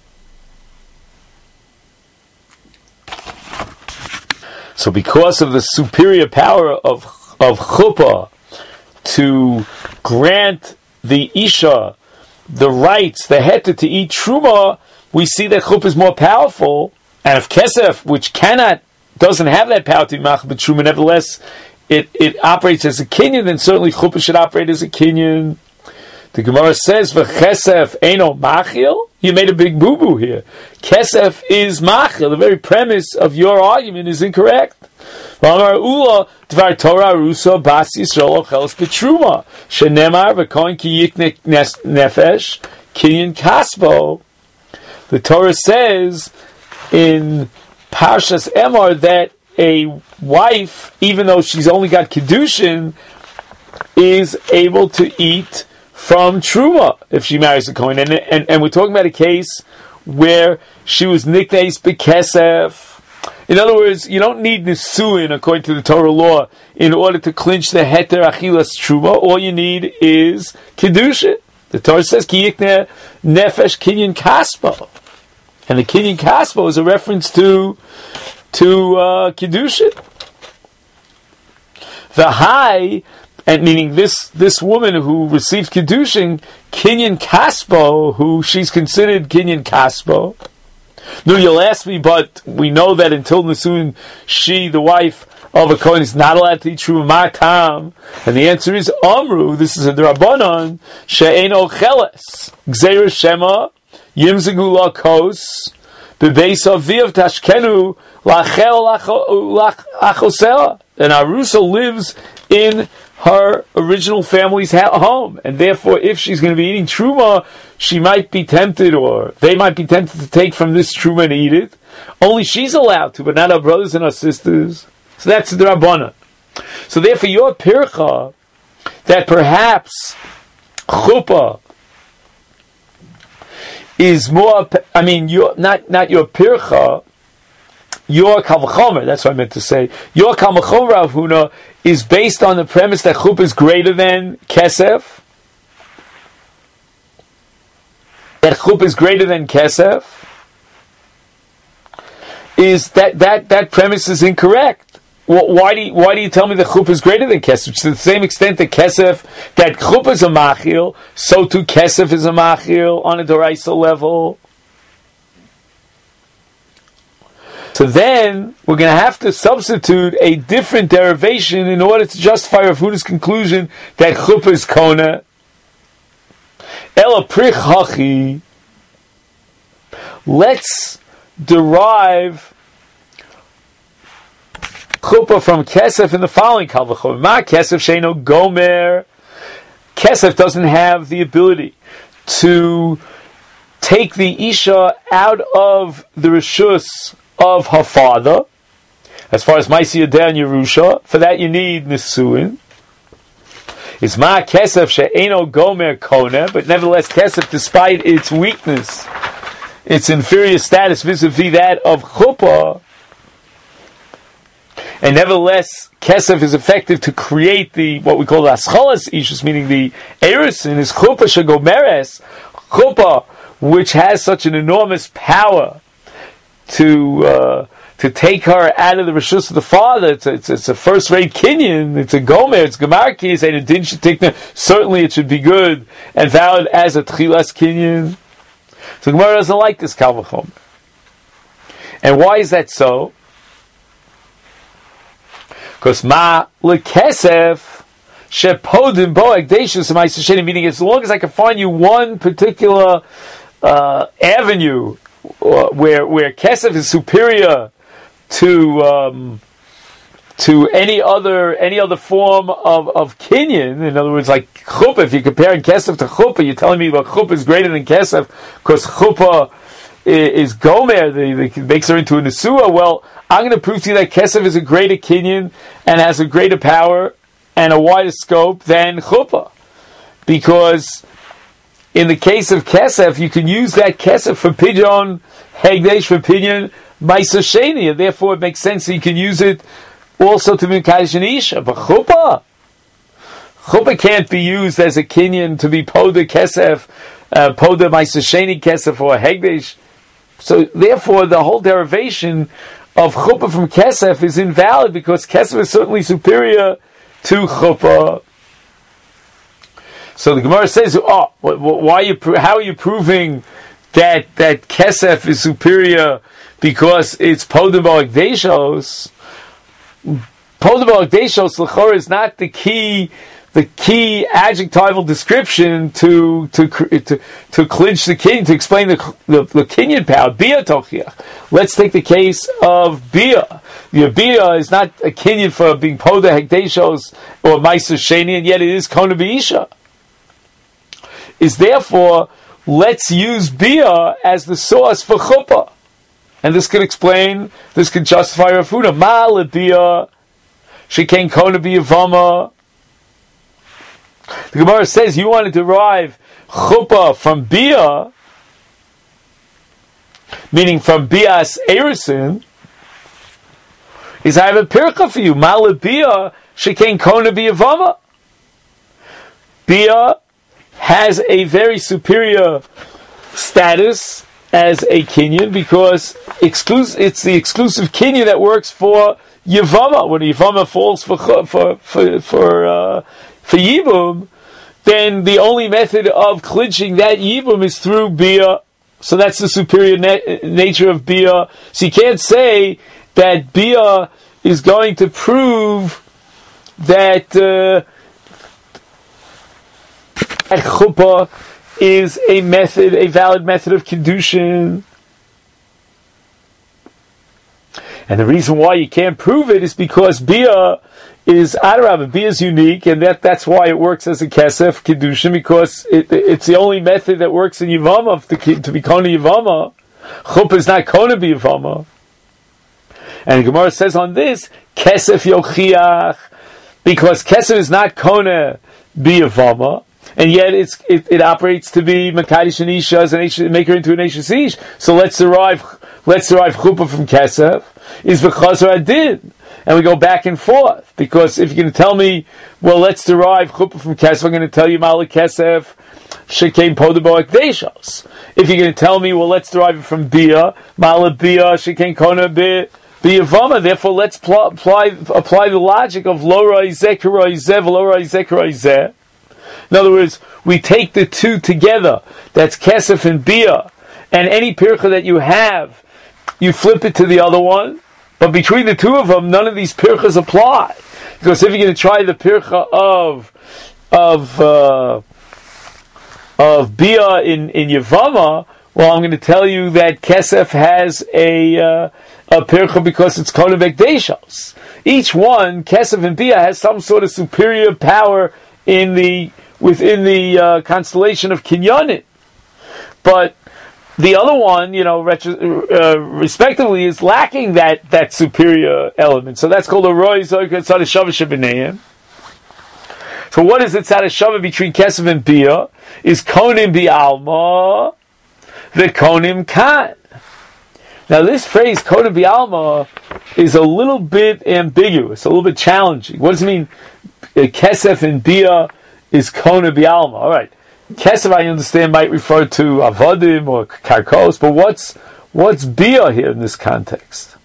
So because of the superior power of of chuppah to grant the isha the rights, the heta to eat truma, we see that chuppah is more powerful. And if kesef, which cannot, doesn't have that power to be machal b'truma, nevertheless, it, it operates as a kinyan, then certainly chuppah should operate as a kinyan. The Gemara says, v'chesef eino machil? You made a big boo-boo here. Kesef is machil. The very premise of your argument is incorrect. V'amar ula dvar Torah rusa bas Yisrael ocheles b'truma. Shenemar v'koin ki yiknek nefesh kinyan kaspo. The Torah says in Parshas Emor that a wife, even though she's only got Kedushin, is able to eat from Truma if she marries a Kohen. And, and, and we're talking about a case where she was nikneis bekesef. In other words, you don't need nisuin according to the Torah law in order to clinch the heter achilas Truma. All you need is kedusha. The Torah says ki yikne nefesh kinyan kaspo. And the kinyan kaspo is a reference to to uh, kedusha. The high, and meaning this this woman who received kedushin, kinyan kaspo, who she's considered kinyan kaspo. No, you'll ask me, but we know that until Nisuin, she, the wife of a Kohen, is not allowed to eat truma matam. And the answer is Amru. This is a drabanan she'eno cheles gzeir shema yimzegu la kos bebeis aviv tashkenu lachel lachosela. And Arusa lives in her original family's ha- home, and therefore, if she's going to be eating truma, she might be tempted, or they might be tempted to take from this truma and eat it. Only she's allowed to, but not her brothers and her sisters. So that's the Rabbana. So therefore, your pircha, that perhaps chuppah is more, I mean, your, not, not your pircha, your Kalvachomer, that's what I meant to say. Your Kalvachomer, Rav Huna, is based on the premise that chuppah is greater than kesef. That chuppah is greater than kesef. Is that that that premise is incorrect? Well, why do you, why do you tell me that chuppah is greater than kesef? To the same extent that kesef, that chuppah is a machil, so too kesef is a machil on a doraisa level. So then, we're going to have to substitute a different derivation in order to justify Rav Huda's conclusion that chuppah is kona. Ela prich hachi. Let's derive chuppah from kesef in the following kalvachom. Ma kesef sheino gomer. Kesef doesn't have the ability to take the isha out of the rishus of her father, as far as Maisi Yadeh and Yerusha. For that you need Nisuin. It's Ma Kesef She'eno Gomer Kone, but nevertheless Kesef, despite its weakness, its inferior status vis-a-vis that of Chuppah, and nevertheless Kesef is effective to create the, what we call the Aschalas Ishus, meaning the Erisin, is Chuppah Shegomeres, Chuppah, which has such an enormous power to uh, to take her out of the rishus of the father. It's a, it's, it's a first-rate kinyan. It's a gomer. It's gemarkis. And a din shetikna. Certainly, it should be good and valid as a tchilas kinyan. So Gemara doesn't like this kal v'chomer. And why is that so? Because ma lekesef shepodim bo ekdeshus ma'aseh, meaning as long as I can find you one particular uh, avenue Uh, where where kesef is superior to um, to any other any other form of, of kinyan. In other words, like chuppah. If you're comparing kesef to chuppah, you're telling me that chuppah is greater than kesef because chuppah is, is gomer, that makes her into a nesua. Well, I'm going to prove to you that kesef is a greater kinyan and has a greater power and a wider scope than chuppah, because in the case of kesef, you can use that kesef for pidyon hegdesh, for pidyon ma'aser sheni, and therefore it makes sense that you can use it also to be mekadosh an isha. But chuppah, chuppah can't be used as a kinyan to be poda kesef, uh, poda ma'aser sheni kesef or hegdesh. So therefore, the whole derivation of chuppah from kesef is invalid because kesef is certainly superior to chuppah. So the Gemara says, "Oh, why are you? How are you proving that that kesef is superior because it's podabal ekdeshos?" Podabal ekdeshos l'chor is not the key, the key adjectival description to to to to clinch the king, to explain the the, the kinyan power. Bia tochiach. Let's take the case of bia. Your bia is not a kinyan for being poda hekdeshos or ma'aser sheni, and yet it is kona b'isha. Is therefore, let's use bia as the source for chuppah. And this could explain, this could justify Rav Huna. Ma le bia, she can kona bia vama. The Gemara says you want to derive chuppah from bia, meaning from bias erisin, is I have a pircha for you. Mala bia shekain kona biyavama. Bia has a very superior status as a kinyan because exclus- it's the exclusive kinyan that works for Yavama. When Yavama falls for for for for, uh, for Yibum, then the only method of clinching that Yibum is through Bia. So that's the superior na- nature of Bia. So you can't say that Bia is going to prove that uh, that chuppah is a method, a valid method of Kiddushin. And the reason why you can't prove it is because Bia is Adarabah. Bia is unique, and that, that's why it works as a Kesef Kiddushin, because it, it's the only method that works in Yivama to, to be Kona Yivama. Chuppah is not Kona B'Yivama. And the Gemara says on this, Kesef Yochiach, because Kesef is not Kona B'Yivama, and yet it's, it, it operates to be Makadish and Isha as an Isha, make her into an Isha Ish. So let's derive, let's derive Chuppah from Kesef, is V'chazar Adin. And we go back and forth. Because if you're going to tell me, well, let's derive Chuppah from Kesef, I'm going to tell you Malik Kesef, Shekein Podabo Ekdeshos. If you're going to tell me, well, let's derive it from Bia, Malik Bia, Shekein Kona Bia, Biyavama. Therefore, let's pl- apply, apply the logic of Lo Ra'izeh K'Ra'izeh, V'Lo Ra'izeh K'Ra'izeh. In other words, we take the two together. That's Kesef and Bia. And any pircha that you have, you flip it to the other one. But between the two of them, none of these pirchas apply. Because if you're going to try the pircha of of uh, of Bia in, in Yavama, well, I'm going to tell you that Kesef has a uh, a pircha because it's Kona Bekdeshos. Each one, Kesef and Bia, has some sort of superior power in the within the uh, constellation of Kinyanin. But the other one, you know, retro, uh, respectively, is lacking that, that superior element. So that's called a Roy Zoyka Tzad Shava Shebeneim. So what is the Tzad Shava between Kesef and Bia? Is Konim Bi'alma, the Konim Kan. Now this phrase, Konim Bi'alma, is a little bit ambiguous, a little bit challenging. What does it mean? Kesef and Bia is Kona Bi'alma. All right. Kesef, I understand, might refer to Avodim or Karkos, but what's what's Bia here in this context?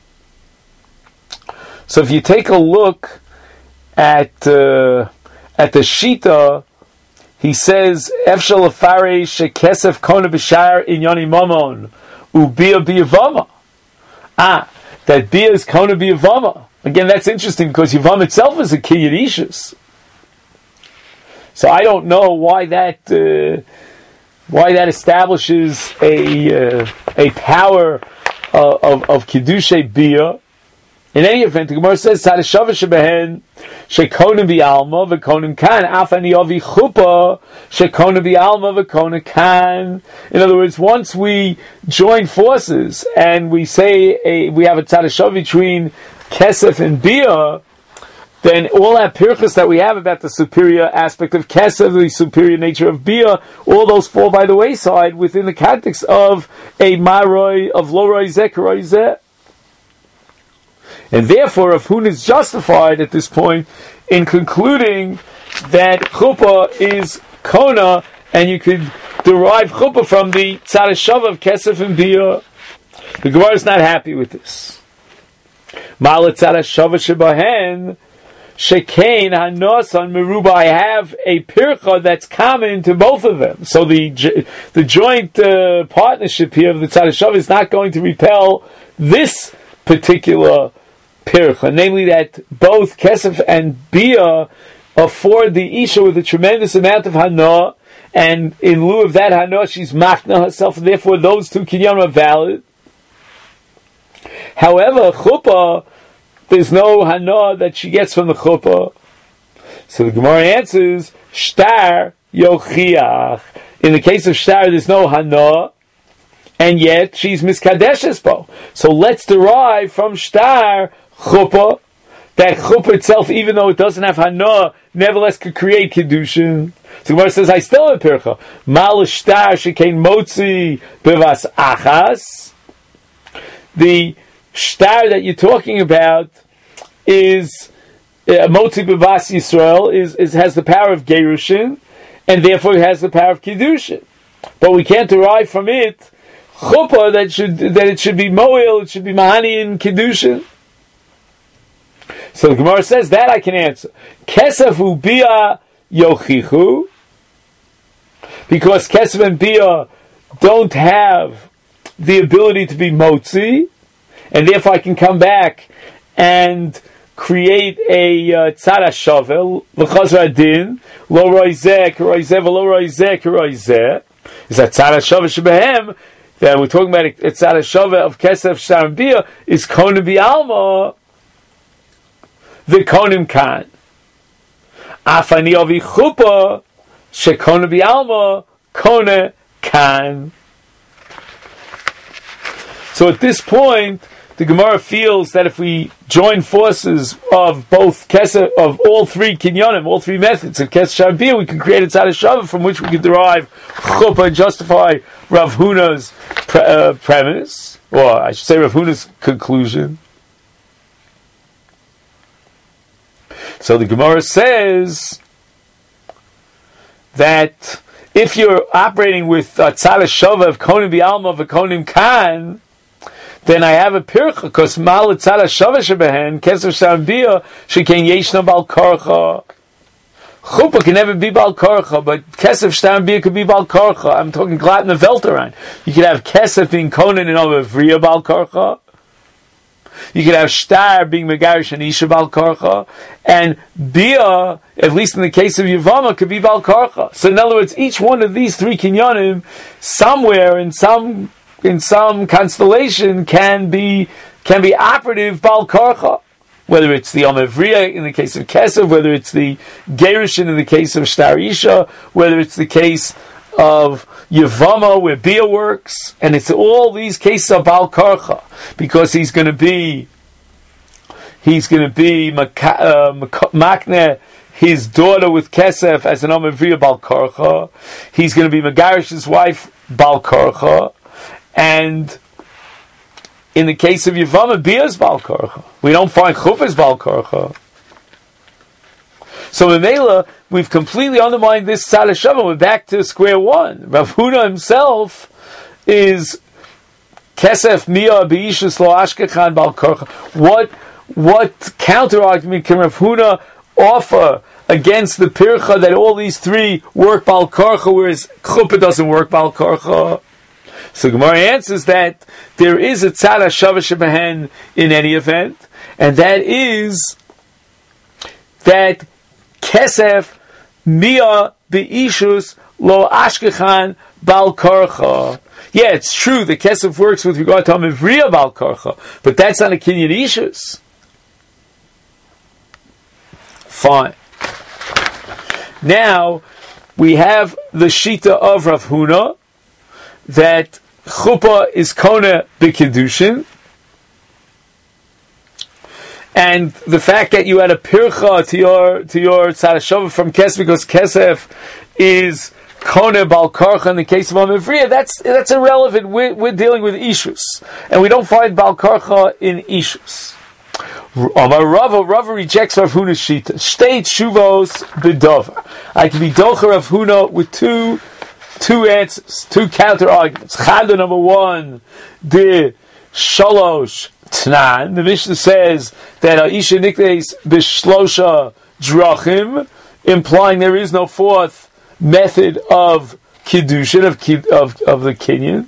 So if you take a look at uh, at the Shita, he says, Efshal Afare Shekesef Kona B'Shar Inyani Mamon Ubia B'Yavama. Ah, that Bia is Kona B'Yavama. Again, that's interesting because Yavam itself is a Kinyan Ishus. So I don't know why that uh, why that establishes a uh, a power uh, of of Kiddushay Bia. In any event, the Gemara says Tzadeshava shebehen shekonim bi'alma v'konim kan afani avi chuppah shekonim bi'alma v'konim kan. In other words, once we join forces and we say a, we have a Tzadeshava between Kesef and Bia, then all that pirchas that we have about the superior aspect of Kesef, the superior nature of Bia, all those fall by the wayside within the context of a Maroi, of Lo Ra'izeh K'Ra'izeh. And therefore, Rav Huna is justified at this point in concluding that Chuppah is Kona, and you could derive Chuppah from the Tzad Shava of Kesef and Bia. The Gemara is not happy with this. Ma'ala Tzad Shava shebahen Shekain Hanosan Meruba. I have a pircha that's common to both of them. So the the joint uh, partnership here of the Tzad Shava is not going to repel this particular pircha, namely that both Kesef and Bia afford the Isha with a tremendous amount of Hana, and in lieu of that Hana, she's machna herself, and therefore those two kinyan are valid. However, Chuppah, there's no Hana that she gets from the Chuppah. So the Gemara answers, Shtar Yochiach. In the case of Shtar, there's no Hana, and yet she's miskadeshes bo. So let's derive from Shtar Chuppah that chuppah itself, even though it doesn't have hana, nevertheless could create kedushin. So Gemara says, I still have pircha. Mal shtar shekain motzi bevas achas. The shtar that you're talking about is uh, motzi bevas Yisrael, is, is has the power of gerushin, and therefore it has the power of kedushin. But we can't derive from it chuppah that should that it should be moil, it should be mahani in kedushin. So the Gemara says that I can answer. Kesef ubia yochichu, because kesef and bia don't have the ability to be motzi, and therefore I can come back and create a tzara shavel l'chazra din lo roizeh roizeh v'lo roizeh roizeh. Is that tzara shavel shebehem that we're talking about? A tzara shavel of kesef shtar and bia is konim bi'alma the konim kan. Afani avi chuppah shekona bi'alma kone kan. So at this point, the Gemara feels that if we join forces of both kesef, of all three kinyonim, all three methods of kesef shabir, we can create a tzad shava from which we can derive chuppah and justify Rav Huna's pre- uh, premise, or I should say Rav Huna's conclusion. So the Gemara says that if you're operating with a tzad shava of konim bi'alma of a konim kan, then I have a pircha, because mal tzad shava shebehen kesef shambia shekain yeshna bal korcha. Chuppah can never be bal korcha, but kesef shambia could be bal korcha. I'm talking glat in the velteran. You could have kesef being konin and over vriya bal korcha. You could have shtar being megarish and isha bal korcha, and bia, at least in the case of Yavama, could be bal korcha. So in other words, each one of these three kinyonim, somewhere in some in some constellation, can be can be operative bal korcha. Whether it's the Omevriya in the case of Kesef, whether it's the Gerushin in the case of Shtar Isha, whether it's the case of Yavama where Bia works, and it's all these cases of Bal Karcha, because he's going to be he's going to be uh, Makne, his daughter with Kesef as an Omevriya Bal Karcha. He's going to be Megarish's wife Bal Karcha, and in the case of Yavama, Bia's Bal Karcha. We don't find Chuppah's Bal Karcha. So in Mela, we've completely undermined this tzad shava. We're back to square one. Rav Huna himself is kesef mia beishus lo ashkechan bal korcha. What what counter argument can Rav Huna offer against the pircha that all these three work bal korcha, whereas chuppah doesn't work bal korcha? So Gemara answers that there is a tzad shava shebehen in any event, and that is that kesef mia beishus lo ashkechan bal korcha. Yeah, it's true the kesef works with regard to Amivriya bal korcha, but that's not a kinyan ishus. Fine. Now we have the shita of Rav Huna that chuppah is kona b'kedushin. And the fact that you had a pircha to your to your tzad shava from kesef, because kesef is kone bal karcha in the case of Amivriya, that's that's irrelevant. We're, we're dealing with ishus, and we don't find bal karcha in ishus. Amar Rava, Rava rejects Rav Huna's shita. Shtei tshuvos b'dover. I can be docher Rav Huna with two two answers, two counter arguments. Chada number one, the shalosh. Tnan. The Mishnah says that Aisha Nikdes Bishlosha Drachim, implying there is no fourth method of Kiddushin, of, of, of the Kinyan.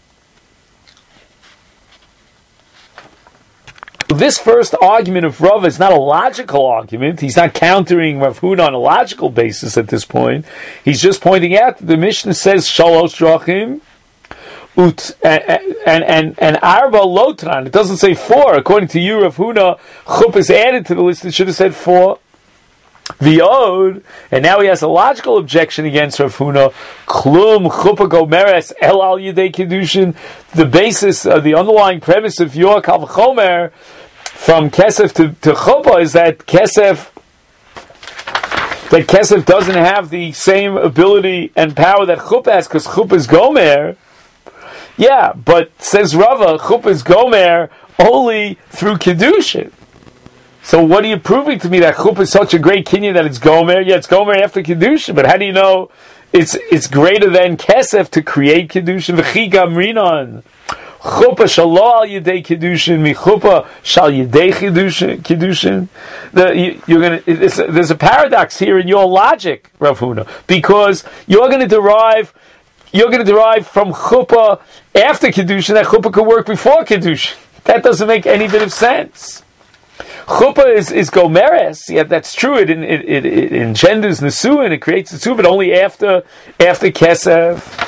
This first argument of Rav is not a logical argument. He's not countering Rav Huna on a logical basis at this point. He's just pointing out that the Mishnah says Shalosh Drachim, Ut, and and and Arba Lotran. It doesn't say four. According to you, Rav Huna, Chuppah is added to the list. It should have said four. V'od, and now he has a logical objection against Rav Huna. Klum Chuppah Gomeres El Al Yidei Kedushin. The basis, uh, the underlying premise of your Kal V'chomer from kesef to, to chuppah is that kesef that kesef doesn't have the same ability and power that chuppah has, because chuppah is gomer. Yeah, but says Rava, chuppah is gomer only through kedushin. So what are you proving to me that chuppah is such a great kinyan that it's gomer? Yeah, it's gomer after kedushin, but how do you know it's it's greater than kesef to create kedushin? V'chi gamrinon. Chuppah shalo al yedei kedushin, mi chuppah shal yedei kedushin. kedushin. The, you, you're gonna. It's, there's a paradox here in your logic, Rav Huna, because you're going to derive, you're going to derive from chuppah after kedushin that chuppah could work before kedushin. That doesn't make any bit of sense. Chuppah is, is gomeres. Yeah, that's true. It, it, it, it engenders nesuin. It creates nesuin, but only after after kesef.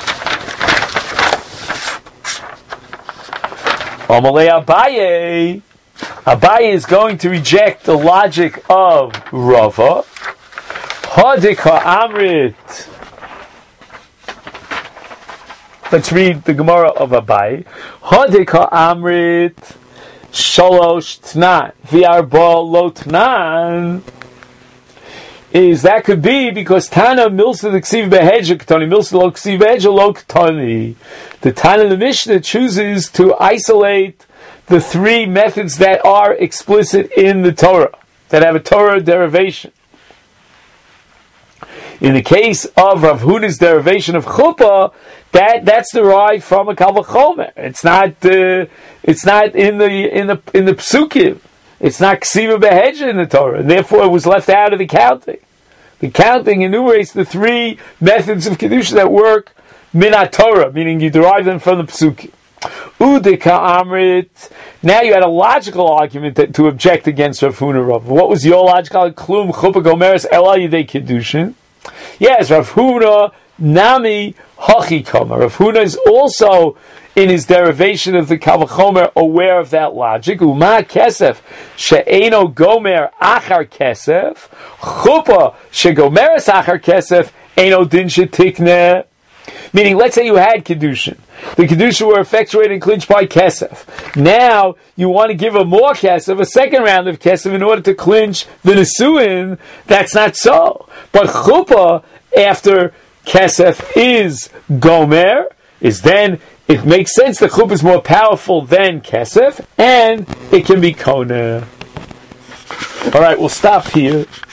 Amalei Abaye. Abaye is going to reject the logic of Rava. Hadik ha'amrit. Let's read the Gemara of Abaye. Hadik ha'amrit shalosh tnan v'arba lo tnan. Is that could be because Tana milsa the ksiv behedja ktani milsa lo ksiv behedja lo ktani. The Tana in the Mishnah chooses to isolate the three methods that are explicit in the Torah, that have a Torah derivation. In the case of Rav Huda's derivation of chuppah, that that's derived from a kal vachomer. It's not uh, it's not in the in the in the psukim. It's not ksiva behedja in the Torah, and therefore it was left out of the counting. The counting enumerates the three methods of kedusha that work minat Torah, meaning you derive them from the psukim. Udika amrit. Now you had a logical argument that, to object against Rav Huna. Rav. What was your logical klum chuppah gomeres ela yidei kedushin? Yes, Rav Huna nami hachi kama. Rav Huna is also in his derivation of the kal vachomer aware of that logic. Uma kesef she'eno gomer achar kesef chuppah shegomeres achar kesef eno din shetikne. Meaning, let's say you had kedushin. The kedushin were effectuated and clinched by kesef. Now you want to give a more kesef, a second round of kesef, in order to clinch the nesuin. That's not so. But chuppah after kesef is gomer, is then it makes sense that chuppah is more powerful than kesef, and it can be kona. All right, we'll stop here.